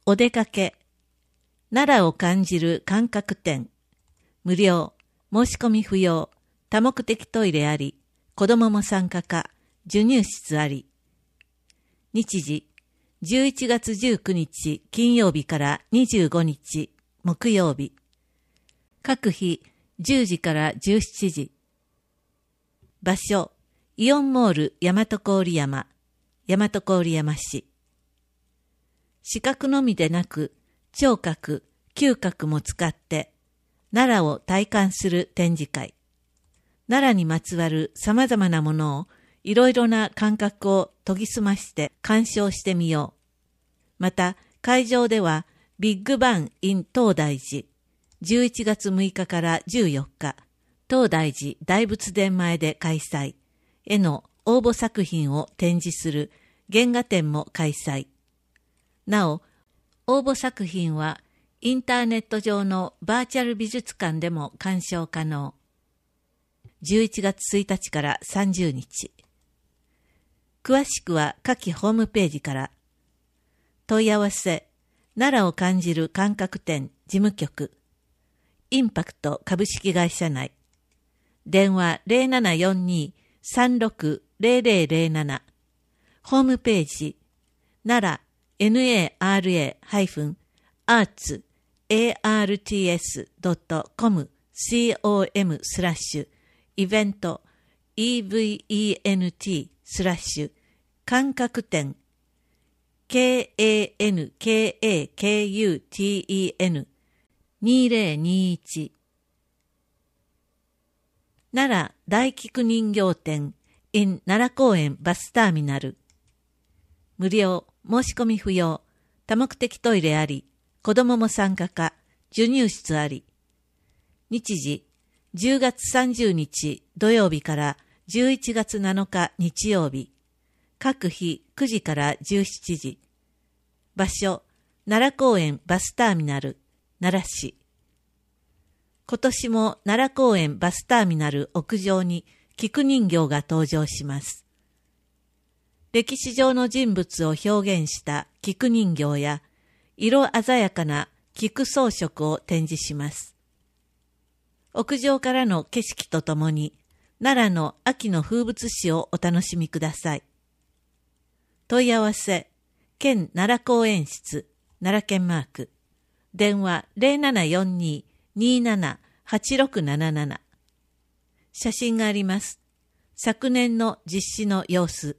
お出かけ。奈良を感じる感覚展。無料。申し込み不要。多目的トイレあり。子供も参加か。授乳室あり。日時。11月19日金曜日から25日木曜日。各日10時から17時。場所。イオンモール大和郡山。大和郡山市。視覚のみでなく、聴覚、嗅覚も使って、奈良を体感する展示会。奈良にまつわる様々なものを、いろいろな感覚を研ぎ澄まして鑑賞してみよう。また、会場では、ビッグバン in 東大寺、11月6日から14日、東大寺大仏殿前で開催への応募作品を展示する原画展も開催。なお、応募作品はインターネット上のバーチャル美術館でも鑑賞可能。11月1日から30日。詳しくは下記ホームページから。問い合わせ、奈良を感じる感覚展事務局。インパクト株式会社内。電話0742-360007。ホームページ、奈良nara-arts.com/イベント event/ 感覚展 kankakuten2021 奈良大菊人形展 in 奈良公園バスターミナル。無料、申し込み不要、多目的トイレあり、子供も参加か、授乳室あり。日時、10月30日土曜日から11月7日日曜日。各日9時から17時。場所、奈良公園バスターミナル、奈良市。今年も奈良公園バスターミナル屋上に菊人形が登場します。歴史上の人物を表現した菊人形や色鮮やかな菊装飾を展示します。屋上からの景色とともに奈良の秋の風物詩をお楽しみください。問い合わせ、県奈良公園室、奈良県マーク、電話0742-278677。写真があります。昨年の実施の様子。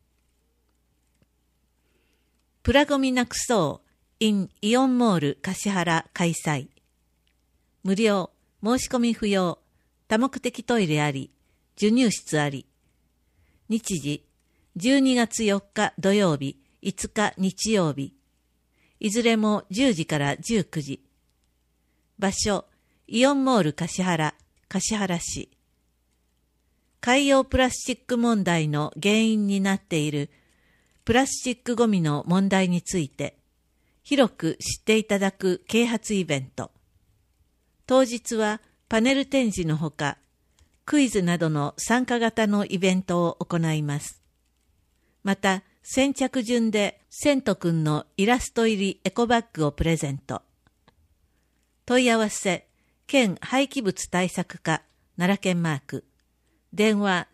プラゴミなくそう in イオンモール橿原開催。無料、申し込み不要、多目的トイレあり、授乳室あり。日時、12月4日土曜日、5日日曜日。いずれも10時から19時。場所、イオンモール橿原、橿原市。海洋プラスチック問題の原因になっているプラスチックごみの問題について、広く知っていただく啓発イベント。当日はパネル展示のほか、クイズなどの参加型のイベントを行います。また、先着順でセントくんのイラスト入りエコバッグをプレゼント。問い合わせ、県廃棄物対策課、奈良県マーク。電話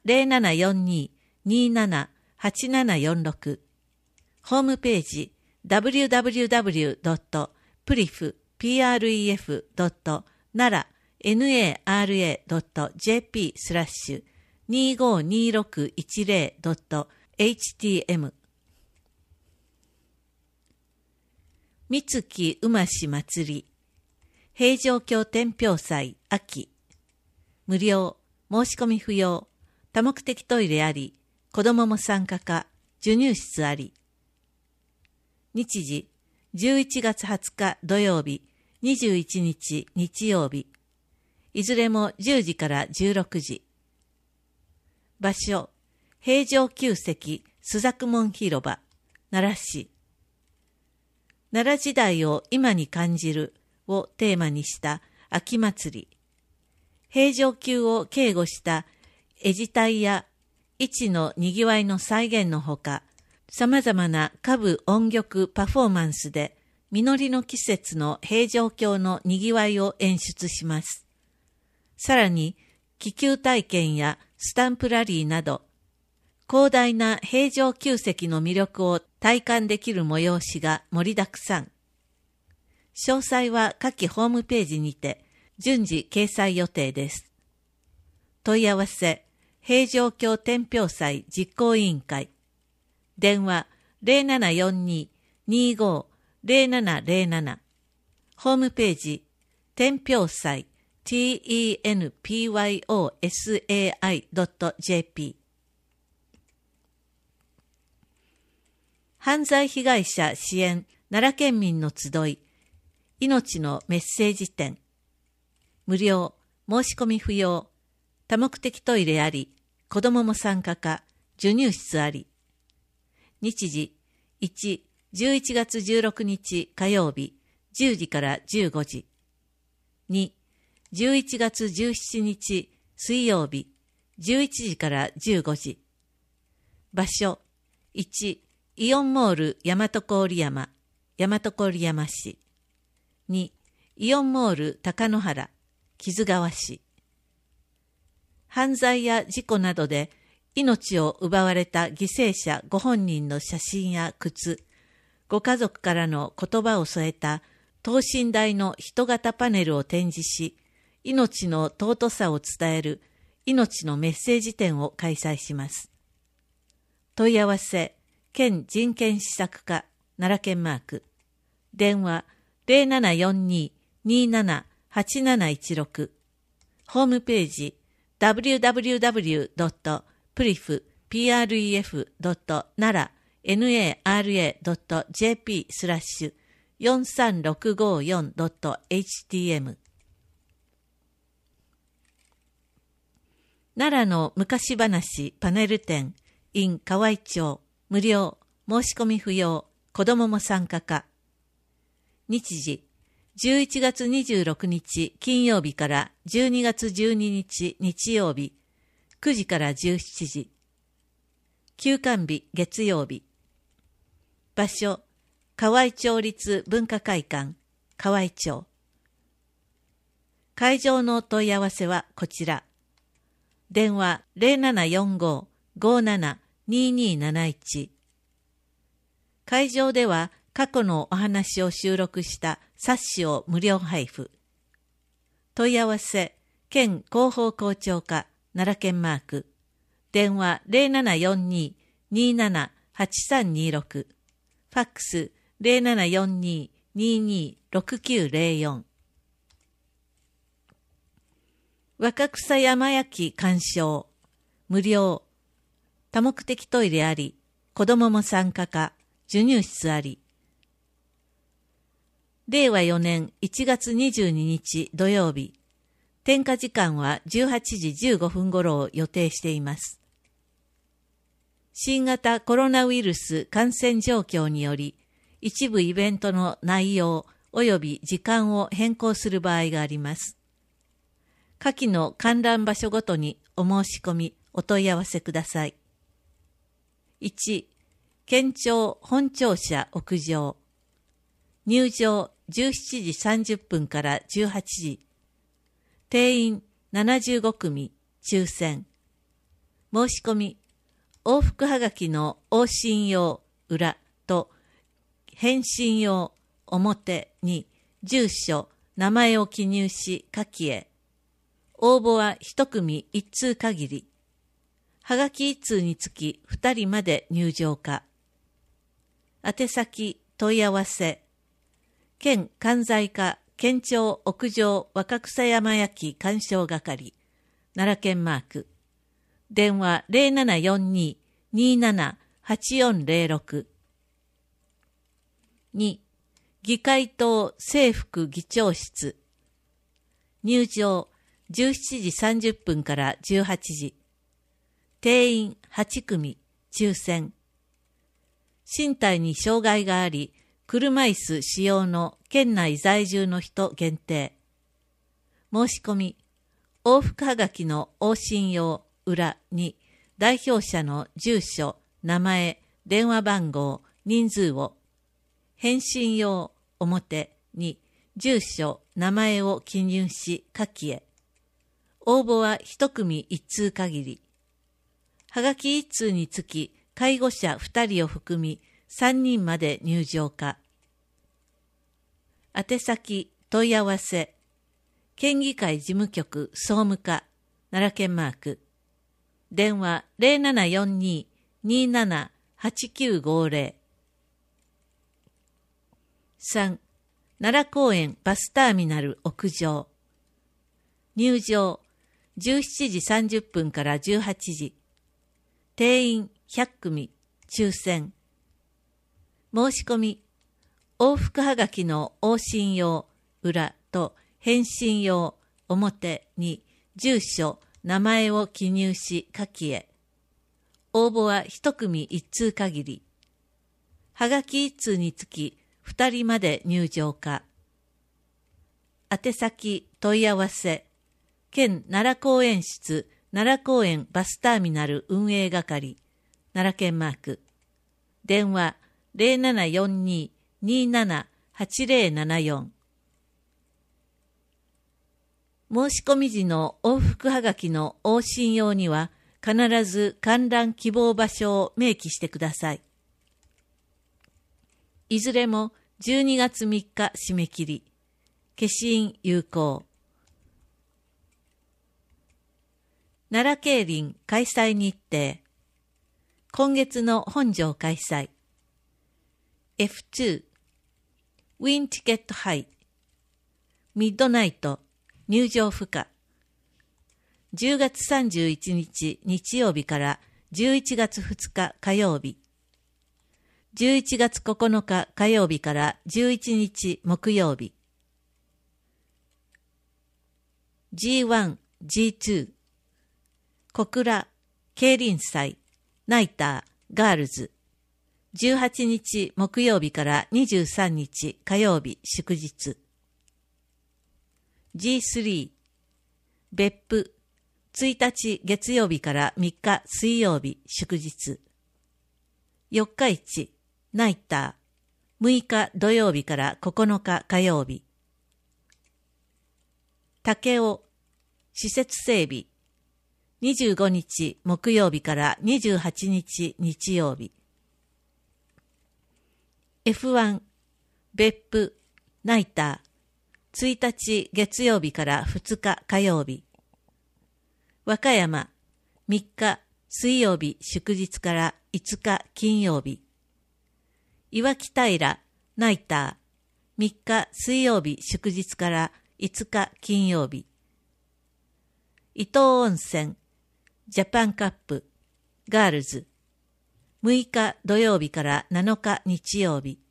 0742-278746。ホームページ www.prif.nara.jp/252610.htm 三月うまし祭り平城京天平祭秋。無料、申し込み不要、多目的トイレあり、子供も参加か、授乳室あり。日時、11月20日土曜日、21日日曜日。いずれも10時から16時。場所、平城宮跡朱雀門広場、奈良市。奈良時代を今に感じるをテーマにした秋祭り。平城宮を警護した絵自体や市のにぎわいの再現のほか、様々な歌舞音曲パフォーマンスで実りの季節の平城京のにぎわいを演出します。さらに、気球体験やスタンプラリーなど、広大な平城宮跡の魅力を体感できる催しが盛りだくさん。詳細は下記ホームページにて順次掲載予定です。問い合わせ、平城京天平祭実行委員会。電話0742-25-0707。ホームページ、天平祭 tenpyosai.jp。犯罪被害者支援奈良県民の集い、命のメッセージ展。無料、申し込み不要、多目的トイレあり、子どもも参加か、授乳室あり。日時、1、11月16日火曜日、10時から15時。2、11月17日水曜日、11時から15時。場所、1、イオンモール大和郡山、大和郡山市。2、イオンモール高野原、木津川市。犯罪や事故などで命を奪われた犠牲者ご本人の写真や靴、ご家族からの言葉を添えた等身大の人型パネルを展示し、命の尊さを伝える命のメッセージ展を開催します。問い合わせ、県人権施策課、奈良県マーク。電話0742-278716。ホームページ、www.pref.nara.jp/43654.htm。 奈良の昔話パネル展 in 河合町。無料、申し込み不要、子どもも参加か。日時、11月26日金曜日から12月12日日曜日、9時から17時。休館日月曜日。場所、河合町立文化会館、河合町。会場の問い合わせはこちら。電話0745-572271。会場では過去のお話を収録した冊子を無料配布。問い合わせ、県広報校長課、奈良県マーク。電話0742-278326。ファックス0742-226904。若草山焼鑑賞。無料。多目的トイレあり、子どもも参加か、授乳室あり。令和4年1月22日土曜日。点火時間は18時15分頃を予定しています。新型コロナウイルス感染状況により、一部イベントの内容及び時間を変更する場合があります。下記の観覧場所ごとにお申し込み、お問い合わせください。1、県庁本庁舎屋上。入場17時30分から18時。定員75組、抽選。申し込み、往復はがきの往診用裏と返信用表に住所、名前を記入し下記へ。応募は1組1通限り。はがき1通につき2人まで入場可。宛先問い合わせ。県関西課県庁屋上若草山焼鑑賞係、奈良県マーク。電話0742-278406。2、議会棟制服議長室。入場17時30分から18時。定員8組、抽選。身体に障害があり、車椅子使用の県内在住の人限定。申し込み、往復はがきの往診用裏に代表者の住所、名前、電話番号、人数を。返信用表に住所、名前を記入し下記へ。応募は一組一通限り。はがき一通につき介護者2人を含み3人まで入場可。宛先問い合わせ。県議会事務局総務課奈良県マーク。電話 0742-278950。3. 奈良公園バスターミナル屋上。入場17時30分から18時。定員100組抽選。申し込み往復はがきの往診用裏と返信用表に住所、名前を記入し下記へ。応募は一組一通限り。はがき一通につき2人まで入場可。宛先問い合わせ。県奈良公園室奈良公園バスターミナル運営係奈良県マーク。電話 0742-278074。申し込み時の往復はがきの往診用には必ず観覧希望場所を明記してください。いずれも12月3日締め切り。消印有効。奈良競輪開催日程。今月の本場開催。F2 ウィンチケットハイ。ミッドナイト入場不可。10月31日日曜日から11月2日火曜日。11月9日火曜日から11日木曜日。G1、G2、小倉、競輪祭、ナイター、ガールズ。18日木曜日から23日火曜日祝日。G3、別府、1日月曜日から3日水曜日祝日。四日市、ナイター、6日土曜日から9日火曜日。武雄、施設整備、25日木曜日から28日日曜日。F1、別府、ナイター、1日月曜日から2日火曜日。和歌山、3日水曜日祝日から5日金曜日。岩木平、ナイター、3日水曜日祝日から5日金曜日。伊東温泉、ジャパンカップ、ガールズ、6日土曜日から7日日曜日。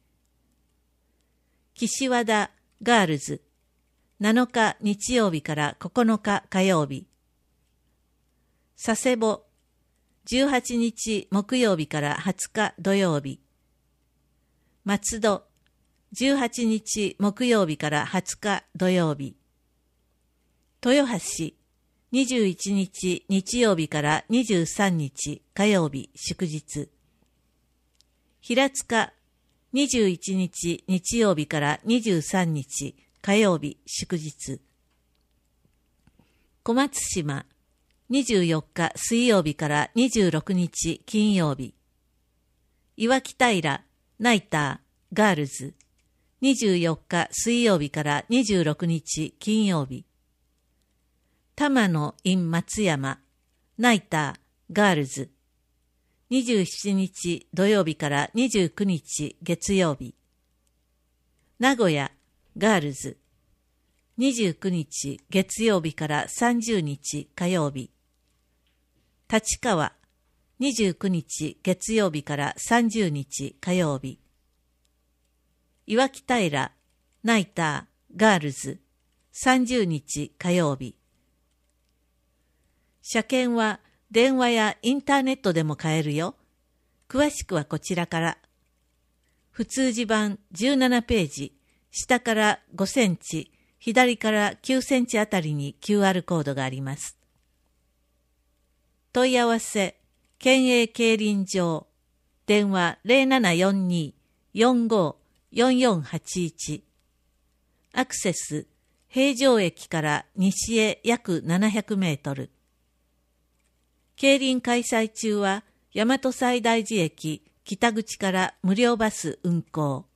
岸和田、ガールズ、7日日曜日から9日火曜日。佐世保、18日木曜日から20日土曜日。松戸、18日木曜日から20日土曜日。豊橋、21日日曜日から23日火曜日祝日。平塚、21日日曜日から23日火曜日祝日。小松島、24日水曜日から26日金曜日。岩木平、ナイター、ガールズ、24日水曜日から26日金曜日。玉野 in 松山、ナイター、ガールズ、27日土曜日から29日月曜日。名古屋、ガールズ、29日月曜日から30日火曜日。立川、29日月曜日から30日火曜日。岩木平、ナイター、ガールズ、30日火曜日。車検は電話やインターネットでも買えるよ。詳しくはこちらから。普通字版17ページ、下から5センチ、左から9センチあたりに QR コードがあります。問い合わせ、県営競輪場、電話 0742-45 4481。アクセス、平城駅から西へ約700メートル。競輪開催中は、大和西大寺駅北口から無料バス運行。